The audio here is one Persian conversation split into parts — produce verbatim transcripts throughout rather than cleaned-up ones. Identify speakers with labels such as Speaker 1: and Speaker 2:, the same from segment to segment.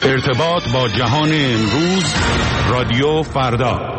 Speaker 1: ارتباط با جهان امروز، رادیو فردا.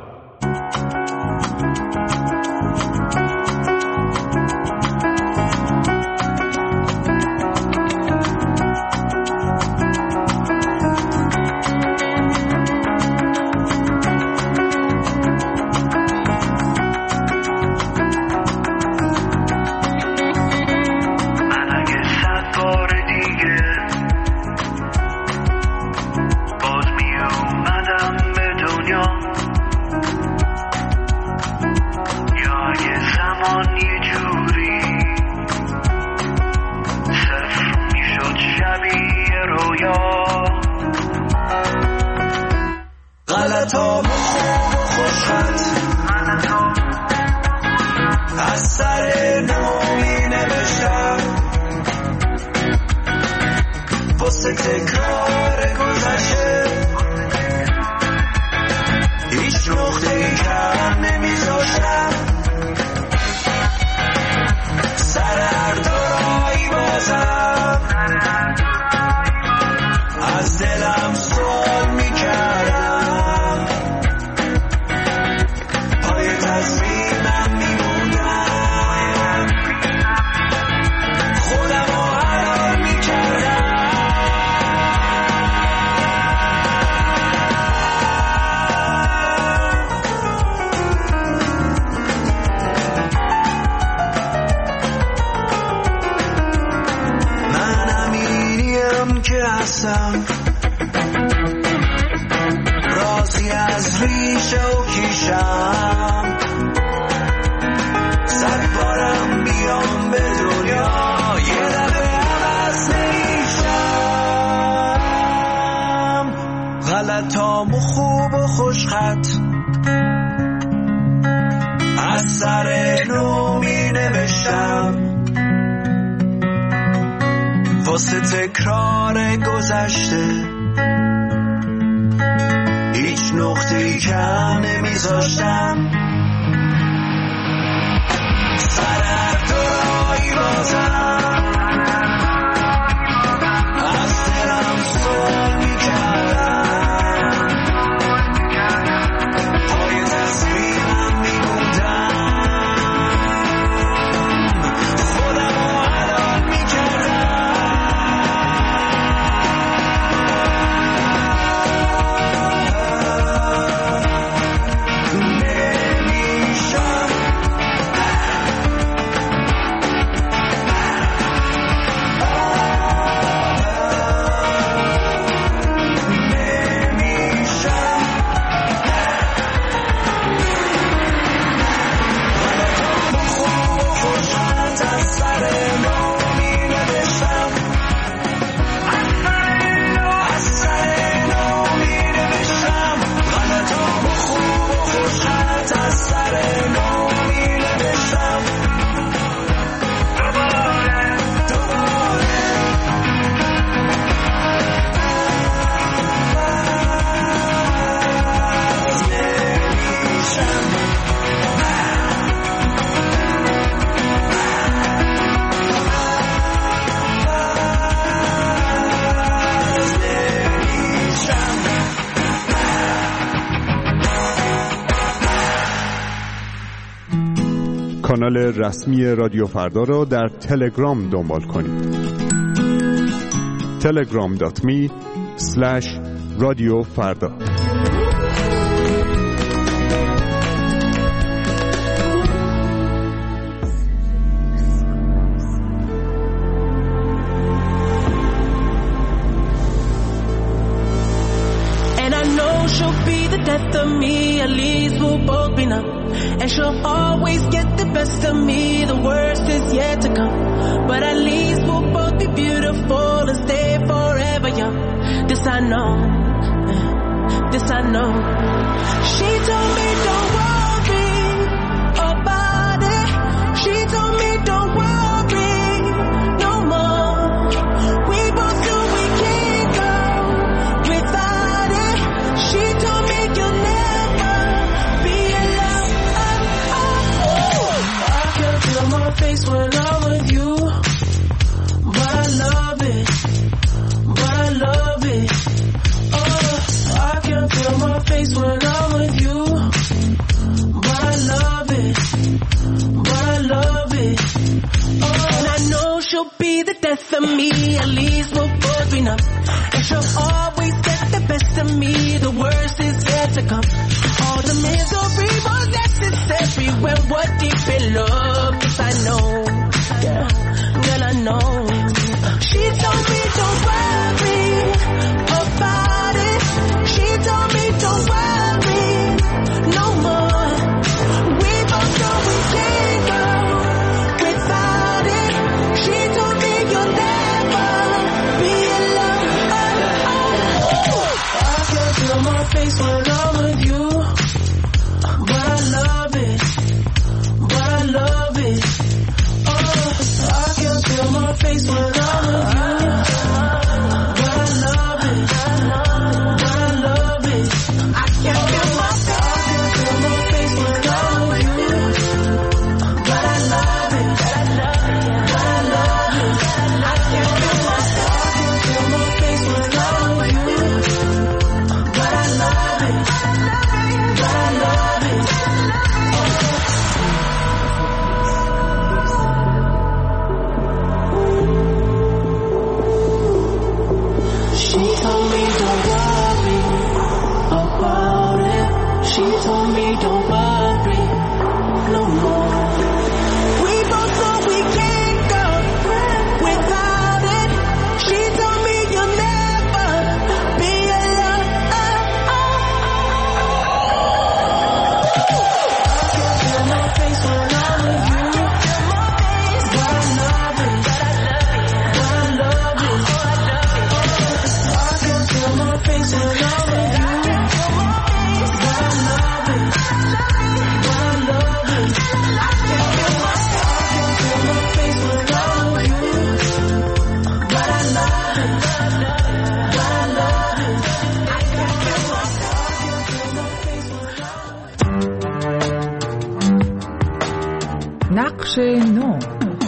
Speaker 2: رازی از ریشه و کیشم، صد بارم بیام به دنیا یه لبه عوض نمیشم. غلطام و خوب و خوشخط از سر نو می نوشتم، واسه تکرار گذشته هیچ نقطه‌ای کم نمیذاشتم. سر هر دورایی بازم از دلم سوال میکردم، پای تصویرم میبودم، خودم رو حلال میکردم.
Speaker 3: کانال رسمی رادیو فردا را در تلگرام دنبال کنید. تلگرام دات می اسلش رادیو فردا.
Speaker 4: Death of me, at least we'll both be numb. And she'll always get the best of me, the worst is yet to come. But at least we'll both be beautiful and stay forever young. This I know, this I know. She told me don't worry about it. She told me don't worry no more. We both do, we can't go without it. She told me you'll never be alone. Oh, oh, oh. I can't feel my face when I'm with you, but I love it, but I love it. at least we'll both be numb. And she'll always get the best of me, the worst is yet to come. All the misery was necessary when we're deep in love. Yes, I know, yeah, girl, I know. She told me don't worry about it. She told me don't worry no more. We both know we can't go without it. She told me you'll never be alone. I can feel my face when I'm with you, but I love it, but I love it. Oh, I can feel my face when I'm with you, but I love it, but I love it. I can feel my face when I'm with you, but I love it, but I love it. I can feel my face when I'm with you, but I love it, but I love it. She told me don't worry about it. She told me don't worry no more. We both know we can't go without it. She told me you'll never be alone. I can feel my face when I'm with you, but I love it, but I love it. I can feel my face when I'm with you, but I love it, but I love it. I can feel my, I can feel my face when I'm with you, but I love it, but I love it. I can feel my, I can feel my face when I'm.
Speaker 5: نقش نو.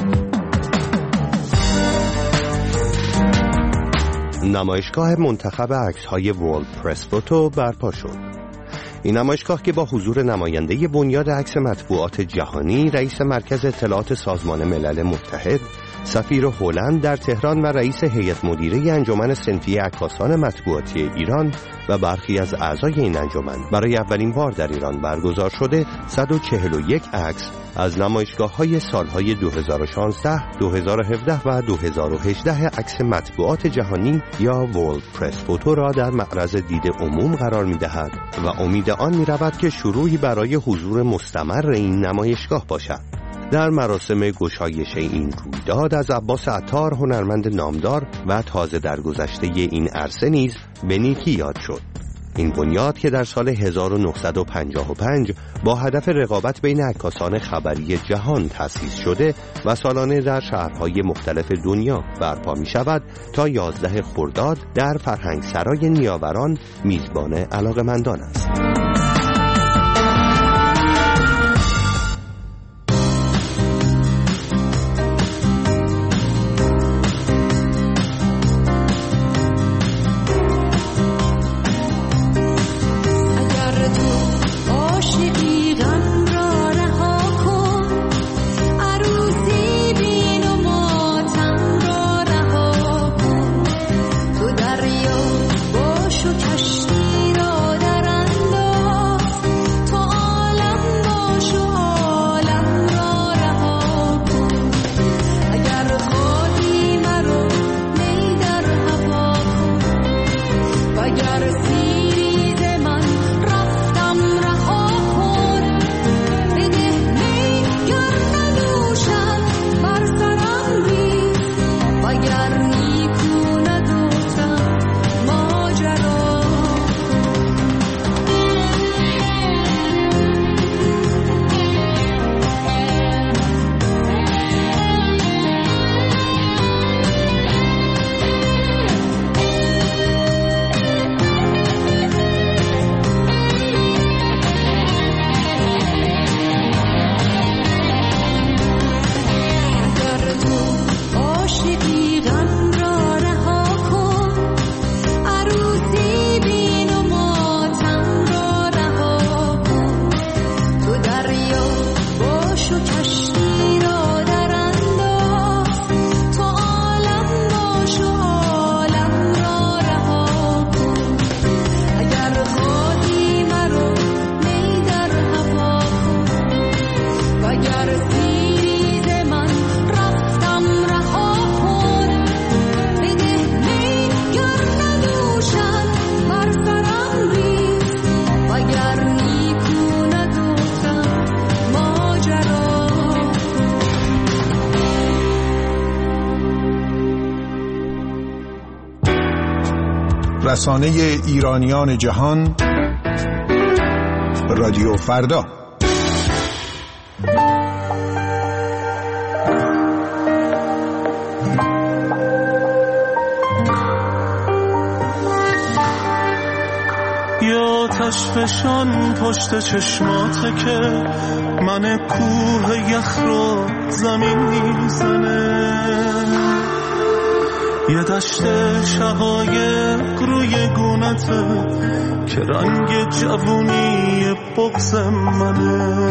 Speaker 6: نمایشگاه منتخب عکس‌های ورلد پرس فوتو برپا شد. این نمایشگاه که با حضور نماینده بنیاد عکس مطبوعات جهانی، رئیس مرکز اطلاعات سازمان ملل متحد، سفیر هلند در تهران و رئیس هیئت مدیره انجمن صنفی عکاسان مطبوعاتی ایران و برخی از اعضای این انجمن برای اولین بار در ایران برگزار شده، صد و چهل و یک عکس از نمایشگاه‌های سال‌های دو هزار و شانزده، دو هزار و هفده و دو هزار و هجده عکس مطبوعات جهانی یا ورلد پرس فوتو را در معرض دید عموم قرار می‌دهد و امید آن می‌رود که شروعی برای حضور مستمر این نمایشگاه باشد. در مراسم گشایش این رویداد از عباس عطار، هنرمند نامدار و تازه درگذشته این عرصه نیز به نیکی یاد شد. این بنیاد که در سال هزار و نهصد و پنجاه و پنج با هدف رقابت بین عکاسان خبری جهان تأسیس شده و سالانه در شهرهای مختلف دنیا برپا می شود، تا یازده خرداد در فرهنگسرای نیاوران میزبان علاقه‌مندان است.
Speaker 5: رسانه ایرانیان جهان، رادیو فردا.
Speaker 7: یا تشفشان پشت چشماته که من کوه یخ رو زمین میزنه، یه دشت شقایق روی گونته که رنگ جوونی بغض منه،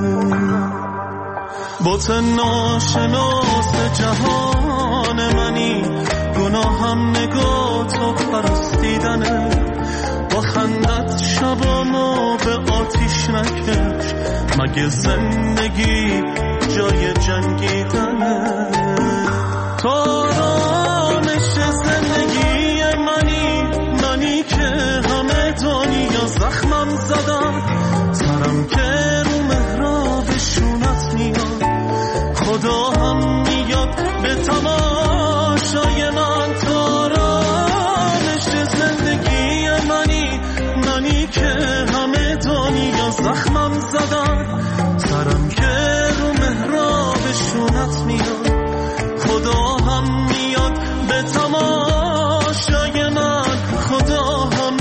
Speaker 7: بت ناشناس جهان منی، گناهم نگاه تو پرستیدنه، با خندت شبامو به آتیش نکش، مگه زندگی جای جنگیدنه؟ تو آرامش زندگی منی، منی که همه دنیا زخمم زدم، سرم که رو محراب شونت میاد، خدا هم میاد به تماشای من. تو آرامش زندگی منی، منی که همه دنیا زخمم زدم، سرم که رو محراب شونت میاد، خدا هم میاد به تماشای من، خدا هم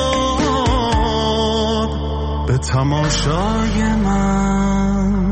Speaker 7: میاد به تماشای من.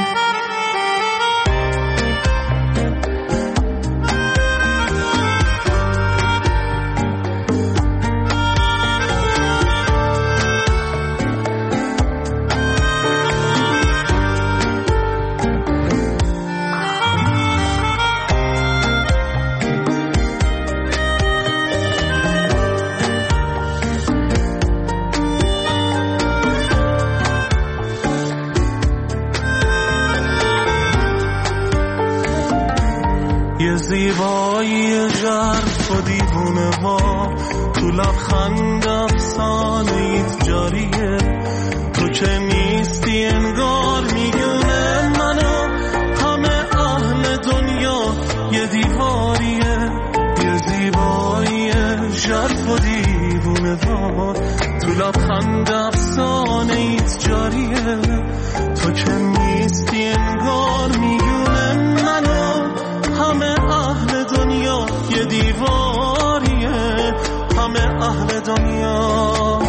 Speaker 7: یه زیبایی ژرف و دیوونه ها، تو لبخند افسانه ایت جاریه، تو که نیستی انگار میگونه منو همه اهل دنیا یه دیواریه. یه زیبایی ژرف و دیوونه ها، تو لبخند افسانه ایت جاریه، تو که نیستی انگار میگونه منو همه اهل دنیا یه دیواریه، همه اهل دنیا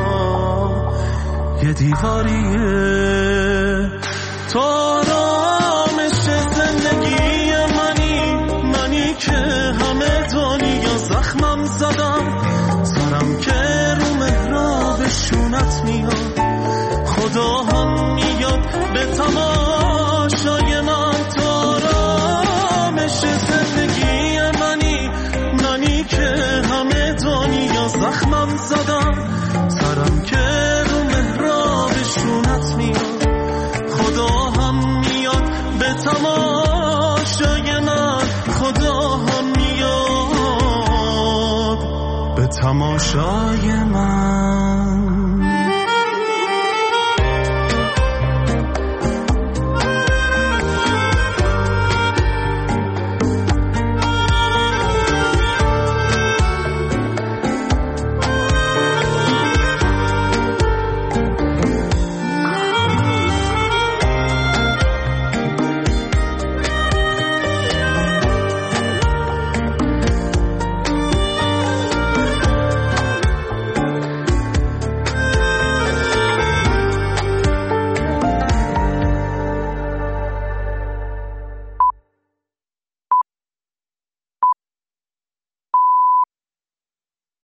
Speaker 7: یه دیواریه. تو آرامش زندگی منی، منی که همه دنیا زخمم زدم، سرم که رو محراب شونت میاد، خدا هم میاد به تماشای من. تو آرامش زندگی منی، منی که همه دنیا زخمم زدم، سرم که رو محراب شونت میاد، خدا هم میاد به تماشای من، خدا هم میاد به تماشای من.